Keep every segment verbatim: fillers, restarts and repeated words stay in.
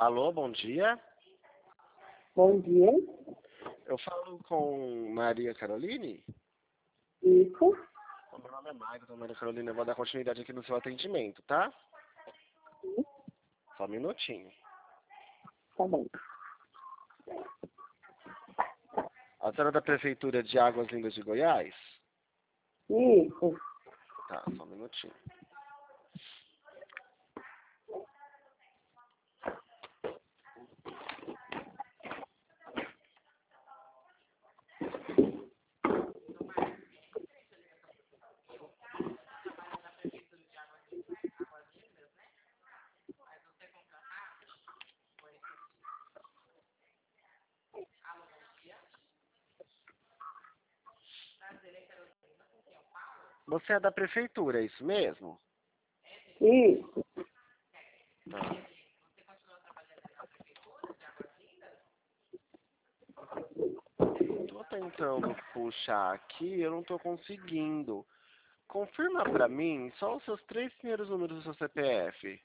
Alô, bom dia. Bom dia. Eu falo com Maria Caroline? Isso. Meu nome é Maicon, então, Maria Carolina, eu vou dar continuidade aqui no seu atendimento, tá? Sim. Só um minutinho. Tá bom. A senhora é da Prefeitura de Águas Lindas de Goiás? Isso. Tá, só um minutinho. Você é da Prefeitura, é isso mesmo? Isso. Tá. Tô tentando puxar aqui, eu não tô conseguindo. Confirma pra mim só os seus três primeiros números do seu C P F.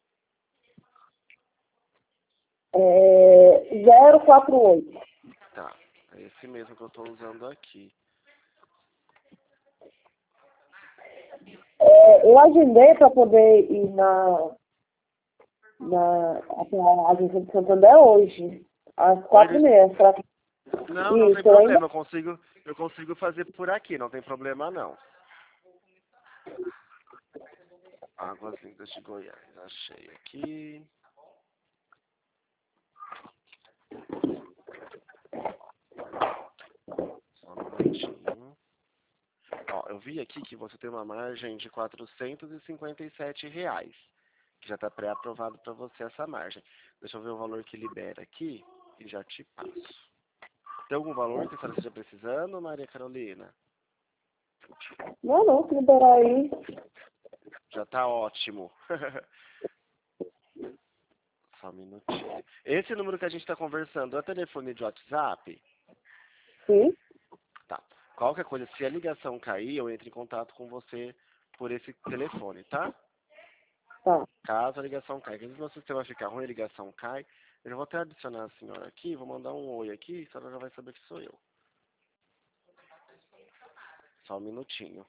É zero quatro oito. Tá, é esse mesmo que eu tô usando aqui. É, eu agendei para poder ir na, na, na agência de Santander hoje, às quatro e meia. Pra... Não, não tem Isso, eu ainda... problema, eu consigo, eu consigo fazer por aqui, não tem problema não. Águas Lindas de Goiás, achei aqui. Só um minutinho. Ó, eu vi aqui que você tem uma margem de quatrocentos e cinquenta e sete reais, que já está pré-aprovado para você essa margem. Deixa eu ver o valor que libera aqui e já te passo. Tem algum valor que a senhora esteja precisando, Maria Carolina? Não, não, se liberar aí. Já tá ótimo. Só um minutinho. Esse número que a gente está conversando é telefone de WhatsApp? Sim. Tá. Qualquer coisa, se a ligação cair, eu entro em contato com você por esse telefone, tá? Tá. Caso a ligação caia. Às vezes meu sistema fica ruim, a ligação cai. Eu já vou até adicionar a senhora aqui, vou mandar um oi aqui, a senhora já vai saber que sou eu. Só um minutinho.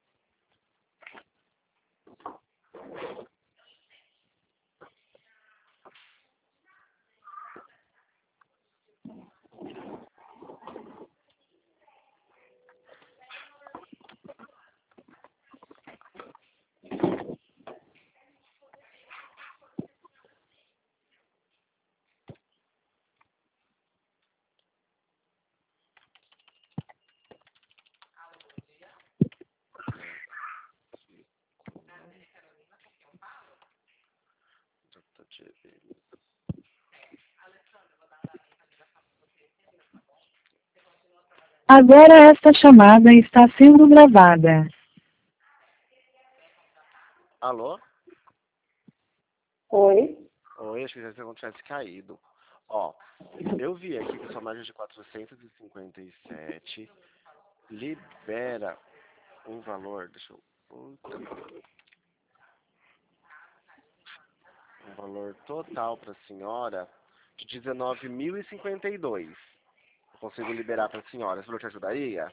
Agora esta chamada está sendo gravada. Alô? Oi. Oi, acho que já não tivesse caído. Ó, eu vi aqui que sua margem de quatrocentos e cinquenta e sete libera um valor, deixa eu... Puta. Um valor total para a senhora de dezenove mil e cinquenta e dois. Eu consigo liberar para a senhora. Você não te ajudaria?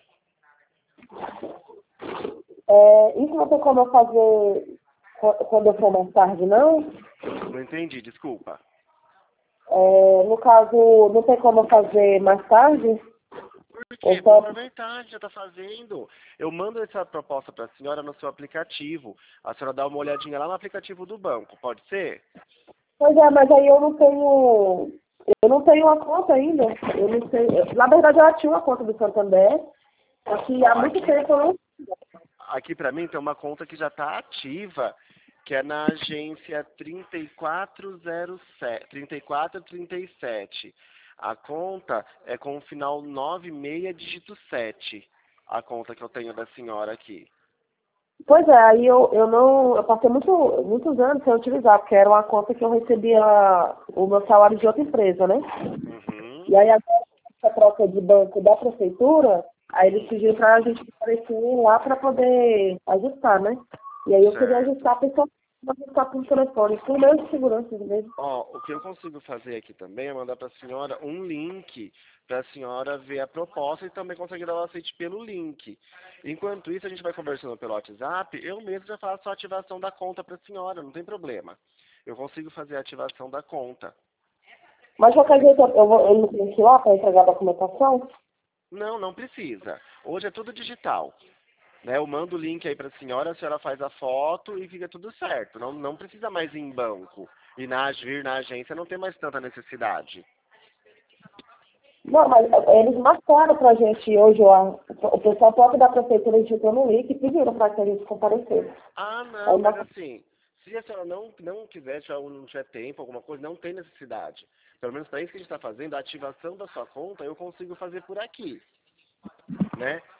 É, isso não tem como eu fazer qu- quando eu for mais tarde, não? Não entendi, desculpa. É, no caso, não tem como eu fazer mais tarde? Por Ou quê? só... Vamos aproveitar, já está fazendo. Eu mando essa proposta para a senhora no seu aplicativo. A senhora dá uma olhadinha lá no aplicativo do banco, pode ser? Pois é, mas aí eu não tenho... Eu não tenho uma conta ainda. Eu não sei. eu- Na verdade, eu já tinha uma conta do Santander. Só que há muito Aqui, tempo eu não... aqui para mim tem uma conta que já está ativa, que é na agência trinta e quatro zero sete, trinta e quatro trinta e sete. A conta é com o final nove seis dígito sete. A conta que eu tenho da senhora aqui. Pois é, aí eu, eu não... Eu passei muito, muitos anos sem utilizar, porque era uma conta que eu recebia o meu salário de outra empresa, né? Uhum. E aí agora, essa troca de banco da prefeitura, aí eles pediram pra gente aparecer lá para poder ajustar, né? E aí eu queria Certo. ajustar a pessoa, Vai ficar por telefone, por meio de segurança mesmo. Ó, o que eu consigo fazer aqui também é mandar para a senhora um link para a senhora ver a proposta e também consegue dar o aceite pelo link. Enquanto isso, a gente vai conversando pelo WhatsApp, eu mesmo já faço a ativação da conta para a senhora, não tem problema. Eu consigo fazer a ativação da conta. Mas de qualquer jeito, eu, vou, eu não tenho que ir lá para entregar a documentação? Não, não precisa. Hoje é tudo digital. Né, eu mando o link aí para a senhora, a senhora faz a foto e fica tudo certo. Não, não precisa mais ir em banco. E na, vir na agência não tem mais tanta necessidade. Não, mas eles marcaram pra gente hoje, ó, o pessoal próprio da prefeitura digitou no link e pediram para que a gente comparecesse. Ah, não, Aí, mas nós- assim, se a senhora não, não quiser, se ela não tiver tempo, alguma coisa, não tem necessidade. Pelo menos para isso que a gente está fazendo, a ativação da sua conta eu consigo fazer por aqui. Né?